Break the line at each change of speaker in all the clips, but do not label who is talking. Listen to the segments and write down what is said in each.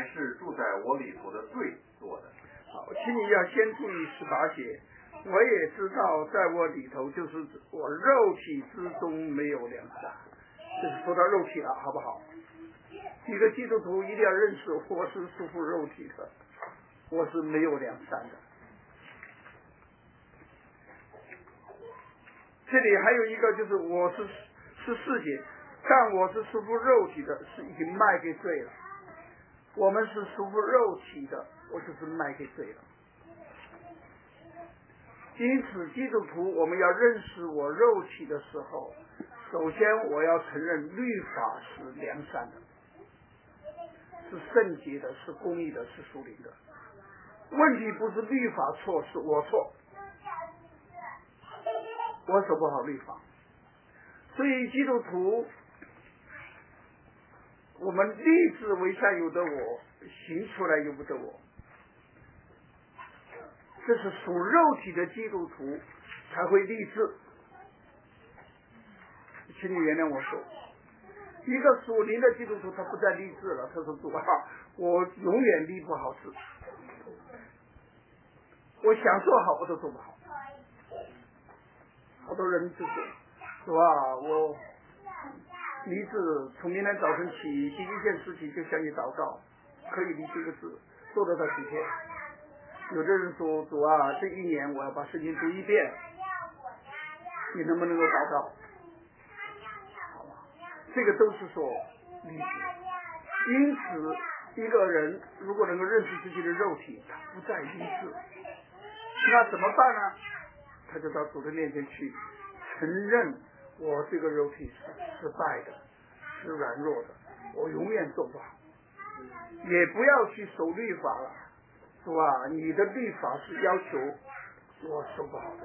乃是住在我里头的罪做的。
好，请你要先注意18节。我也知道，在我里头就是我肉体之中没有良善，就是说到肉体了，好不好？一个基督徒一定要认识，我是属乎肉体的，我是没有良善的。这里还有一个就是我是14节，但我是属乎肉体的，是已经卖给罪了。我们是属乎肉体的，我就是卖给罪了。因此基督徒我们要认识我肉体的时候，首先我要承认律法是良善的，是圣洁的，是公义的，是属灵的。问题不是律法错，是我错，我守不好律法。所以基督徒我们立志为善有的我，行出来由不得我，这是属肉体的基督徒才会立志。请你原谅我说，一个属灵的基督徒他不再立志了，他说主啊，我永远立不好志，我想做好我都做不好。好多人就是主啊，我立志从明天早晨起第一件事情就向你祷告，可以立这个字，做得到几天？有的人说主啊，这一年我要把圣经读一遍，你能不能够祷告？好吧，这个都是说立志。因此一个人如果能够认识自己的肉体，他不再立志，那怎么办呢？他就到主的面前去承认我这个肉体是失败的，是软弱的，我永远做不好。也不要去守律法了，是吧？你的律法是要求我守不好的，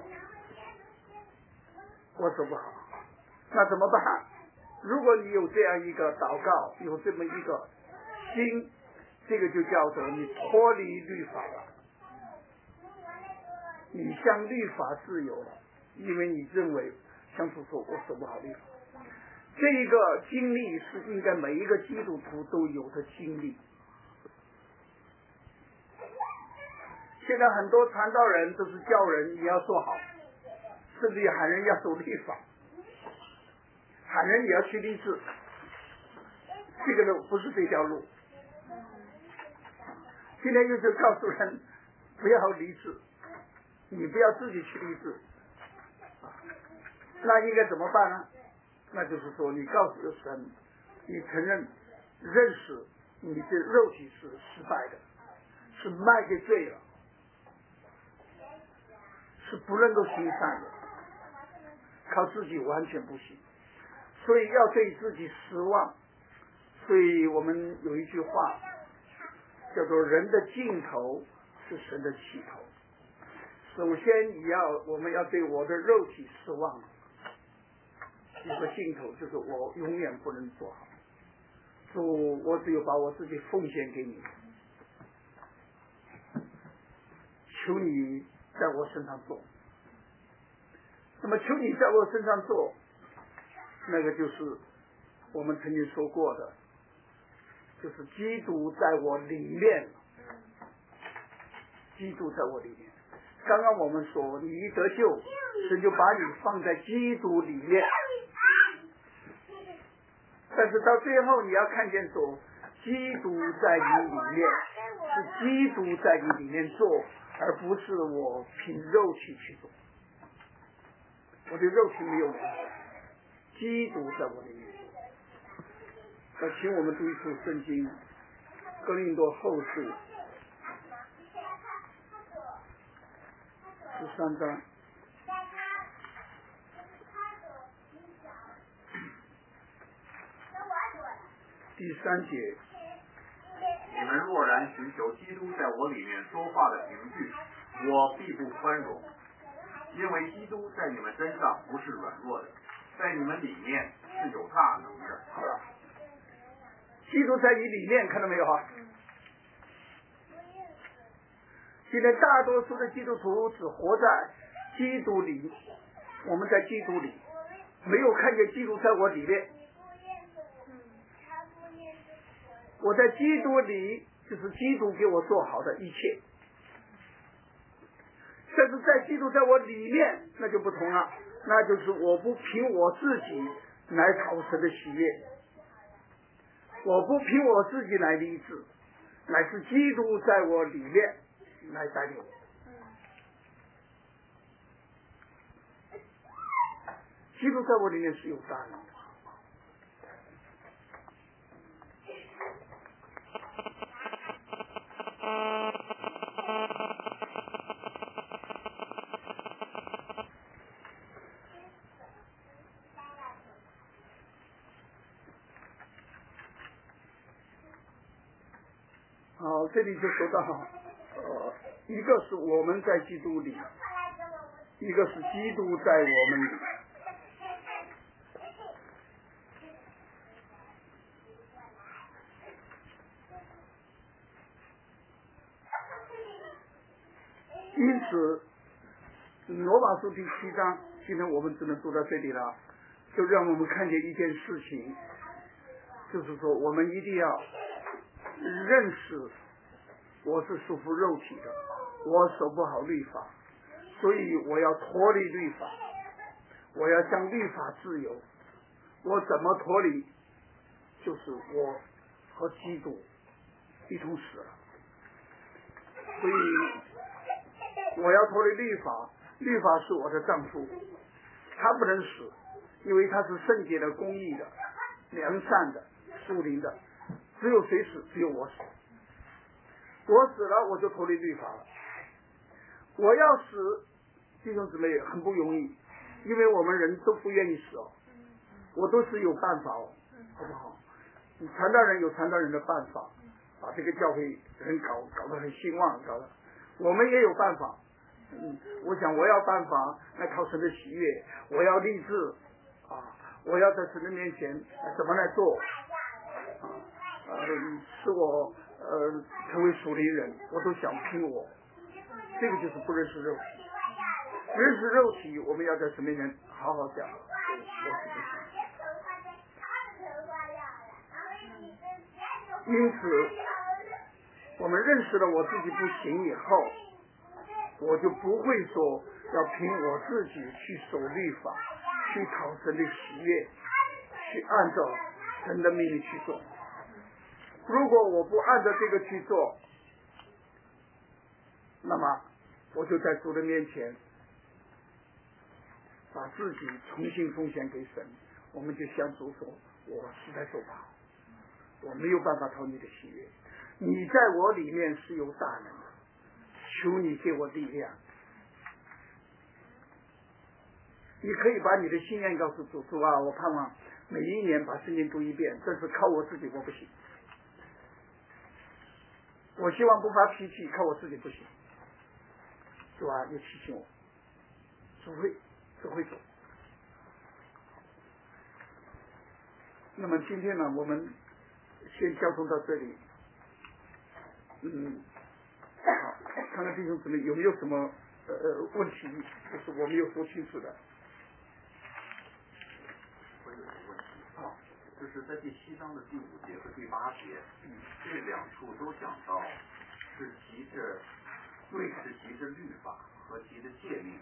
我守不好，那怎么办？如果你有这样一个祷告，有这么一个心，这个就叫做你脱离律法了，你向律法自由了，因为你认为像主说我守不好律法。这一个经历是应该每一个基督徒都有的经历。现在很多传道人都是叫人你要做好，甚至于喊人要守律法，喊人也要去立志，这个路不是这条路。今天就是告诉人不要立志，你不要自己去立志，那应该怎么办呢？那就是说你告诉神，你承认认识你的肉体是失败的，是卖给罪了，是不能够行善的，靠自己完全不行，所以要对自己失望。所以我们有一句话叫做人的尽头是神的起头。首先我们要对我的肉体失望，有个尽头就是我永远不能做好，主，我只有把我自己奉献给你，求你在我身上做。那么求你在我身上做，那个就是我们曾经说过的，就是基督在我里面，基督在我里面。刚刚我们说你一得救，神就把你放在基督里面，但是到最后你要看见说基督在你里面，是基督在你里面做，而不是我凭肉体去做。我对肉体没有良善，基督在我里面做。请我们读一处圣经，哥林多后书13章第3节，
你们若然寻求基督在我里面说话的凭据，我必不宽容，因为基督在你们身上不是软弱的，在你们里面是有大能的。
好了，基督在你里面，看到没有啊？现在大多数的基督徒只活在基督里，我们在基督里没有看见基督在我里面。我在基督里就是基督给我做好的一切。但是在基督在我里面，那就不同了，那就是我不凭我自己来讨神的喜悦，我不凭我自己来立志，乃是基督在我里面来带领我。基督在我里面是有大能的。好，这里就说到，一个是我们在基督里，一个是基督在我们里。因此，罗马书第7章，今天我们只能读到这里了，就让我们看见一件事情，就是说我们一定要认识我是属乎肉体的，我守不好律法，所以我要脱离律法，我要向律法自由。我怎么脱离？就是我和基督一同死了，所以我要脱离律法，律法是我的丈夫，他不能死，因为他是圣洁的、公义的、良善的、属灵的，只有谁死？只有我死。我死了，我就脱离律法了。我要死，弟兄姊妹很不容易，因为我们人都不愿意死哦，我都是有办法哦，好不好？传道人有传道人的办法，把这个教会人搞得很兴旺，搞得我们也有办法。我想我要办法来讨神的喜悦，我要立志我要在神的面前怎么来做使我成为属灵人，我都想拼我。这个就是不认识肉体，认识肉体，我们要在神面前好好讲。因此，我们认识了我自己不行以后，我就不会说要凭我自己去守律法，去讨神的喜悦，去按照神的命令去做。如果我不按照这个去做，那么我就在主的面前把自己重新奉献给神，我们就向主说，我实在做不好，我没有办法讨你的喜悦，你在我里面是有大能的，求你给我力量。你可以把你的心愿告诉主，主啊，我盼望每一年把圣经读一遍，但是靠我自己我不行。我希望不发脾气，靠我自己不行。主啊，你提醒我，主会走。那么今天呢，我们先交通到这里。好，看看弟兄姊妹有没有什么问题，就是我没有说清楚的。
我有一个问题，就是在第7章的第5节和第8节，这两处都讲到是藉着律法和藉着诫命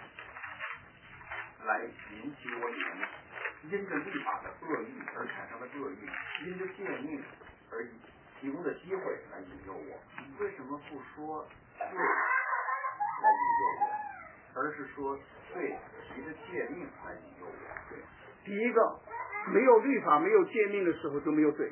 来引起我里面因着律法的恶意而产生的恶意，因着诫命而提供的机会来引诱我。为什么不说罪来引诱我，而是说罪藉着诫命来引诱我？对，
第一个，没有律法没有诫命的时候就没有罪。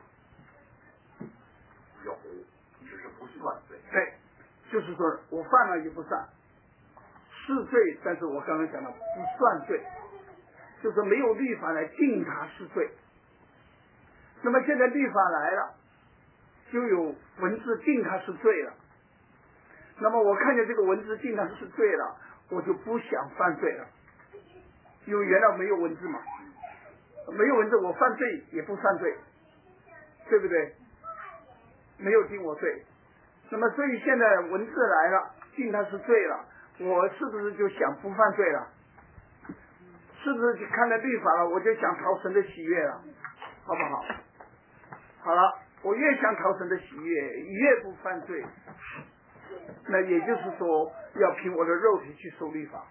有，只是不算罪。
对，就是说我犯了也不算，是罪，但是我刚才讲了不算罪，就是没有律法来定它是罪。那么现在律法来了，就有文字定它是罪了。那么我看见这个文字定它是罪了，我就不想犯罪了，因为原来没有文字嘛，没有文字我犯罪也不犯罪，对不对？没有定我罪。那么所以现在文字来了，定它是罪了，我是不是就想不犯罪了？是不是看到律法了，我就想讨神的喜悦了？好不好？好了， 我越想讨神的喜悦，越不犯罪，那也就是说要凭我的肉体去守律法，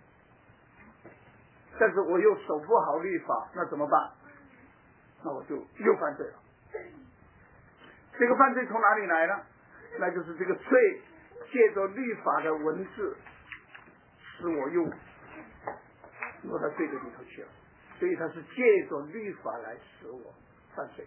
但是我又守不好律法，那怎么办？那我就又犯罪了。这个犯罪从哪里来呢？那就是这个罪借着律法的文字使我又落到罪的里头去了，所以它是借着律法来使我犯罪。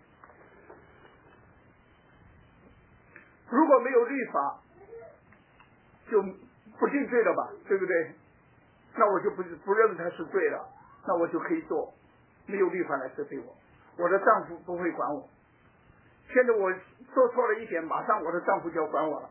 如果没有律法就不定罪了吧，对不对？那我就不认为它是罪了，那我就可以做，没有律法来责备我，我的丈夫不会管我。现在我做错了一点，马上我的丈夫就要管我了，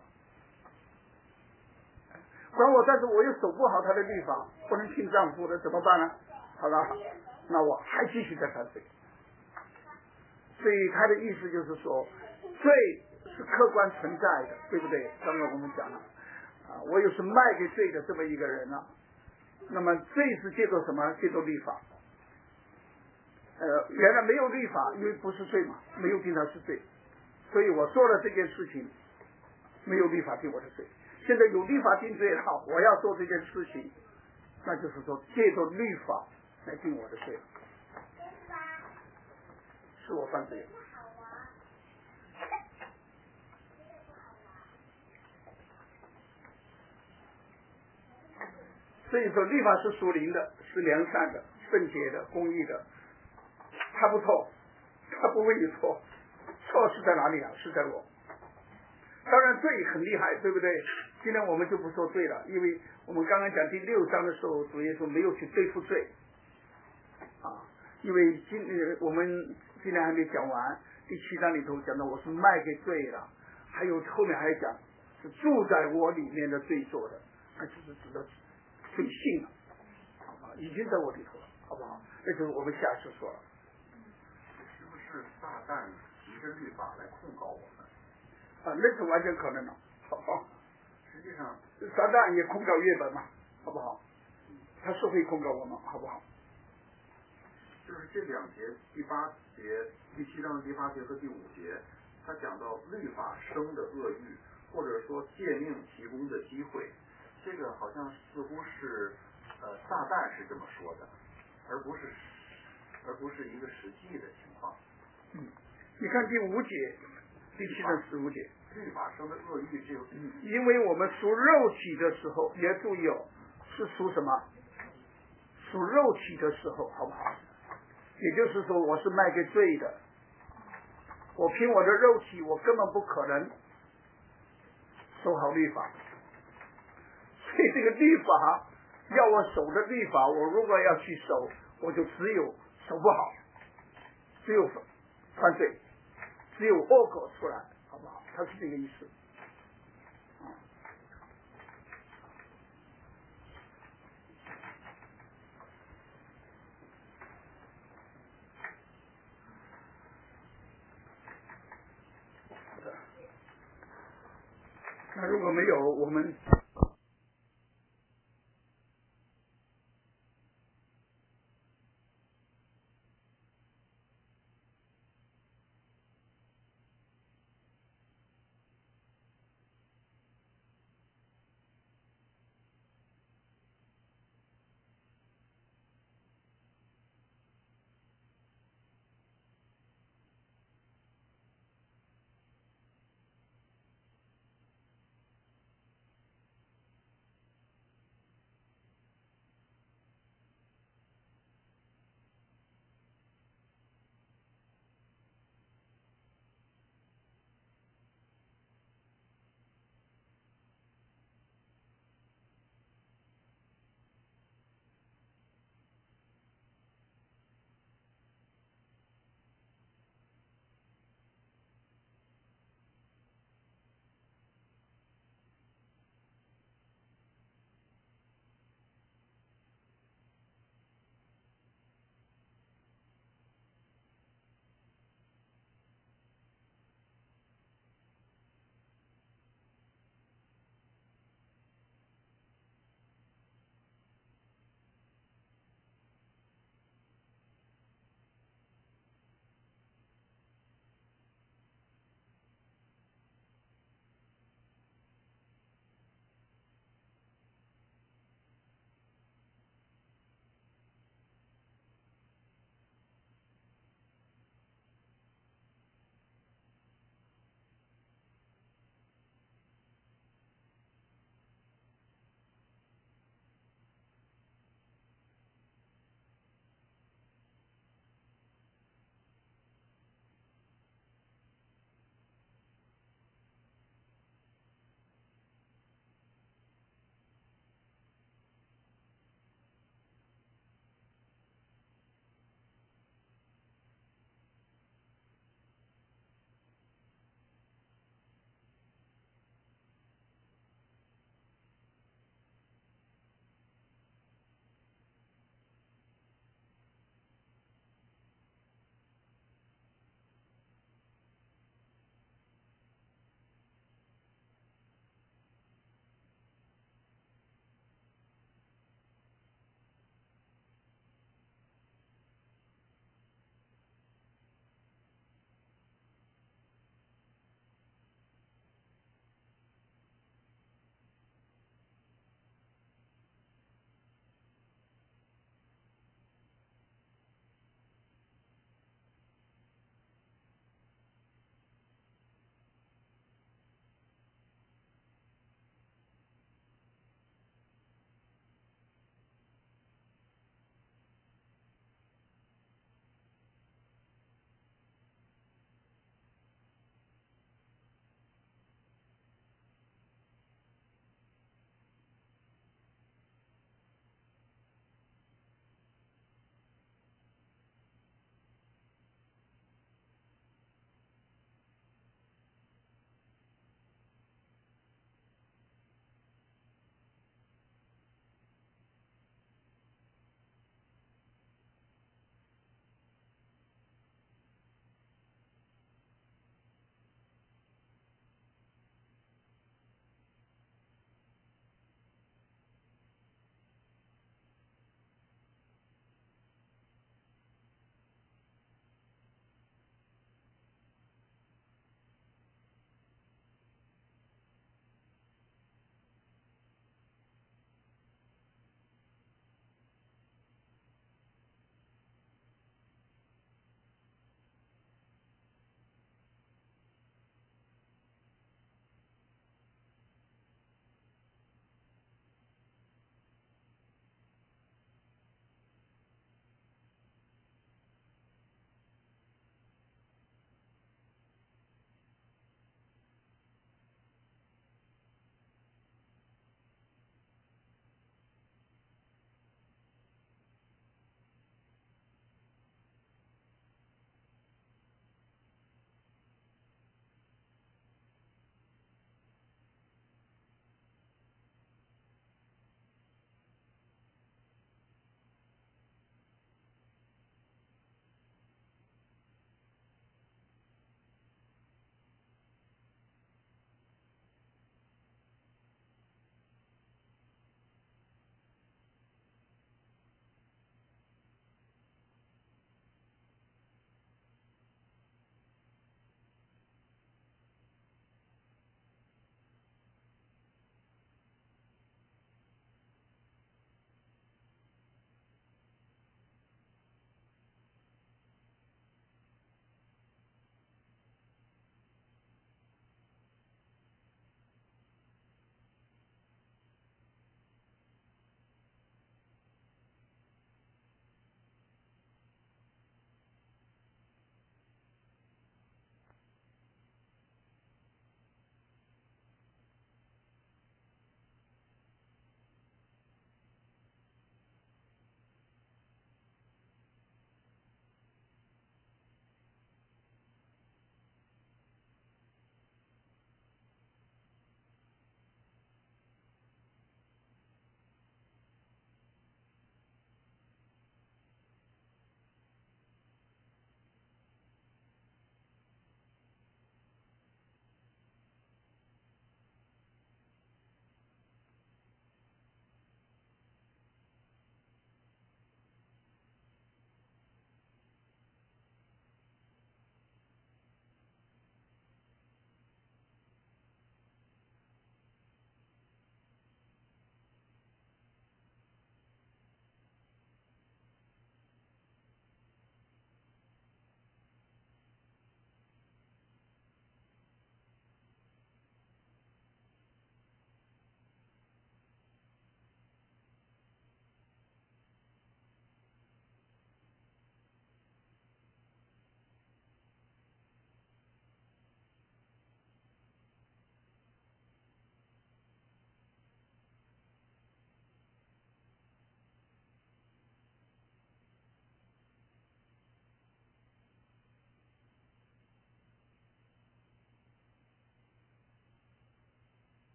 管我，但是我又守不好他的律法，不能听丈夫的，怎么办呢？好了，那我还继续在犯罪。所以他的意思就是说，罪是客观存在的，对不对？刚刚我们讲了我又是卖给罪的这么一个人了。那么罪是借着什么？借着律法。原来没有律法，因为不是罪嘛，没有定他是罪，所以我做了这件事情，没有律法定我的罪。现在有律法定罪了，我要做这件事情，那就是说借着律法来定我的罪，是我犯罪了。所以说律法是属灵的，是良善的，圣洁的，公义的，他不错，他不会有错，错是在哪里啊？是在我。当然罪很厉害，对不对？今天我们就不说罪了，因为我们刚刚讲第6章的时候，主耶稣没有去对付罪因为我们今天还没讲完，第7章里头讲到我是卖给罪了，还有后面还讲是住在我里面的罪做的，那就是指的罪性了，好吧？已经在我里头了，好不好？那就是我们下次说了。
是不是撒旦提着律法来控告我们？
那是完全可能的，好不好？
实际上，
撒旦也控告约本嘛，好不好？他是会控告我们，好不好？
就是这2节，第8节、第7章的第8节和第5节，他讲到律法生的恶欲，或者说诫命提供的机会，这个好像似乎是撒旦是这么说的，而不是一个实际的情况。
你看第5节，第7章15节，
律法生的恶欲，这个
因为我们属肉体的时候，你要注意是属什么？属肉体的时候，好不好？也就是说，我是卖给罪的，我凭我的肉体，我根本不可能守好律法，所以这个律法要我守的律法，我如果要去守，我就只有守不好，只有犯罪，只有恶果出来，好不好？他是这个意思。那如果没有，我们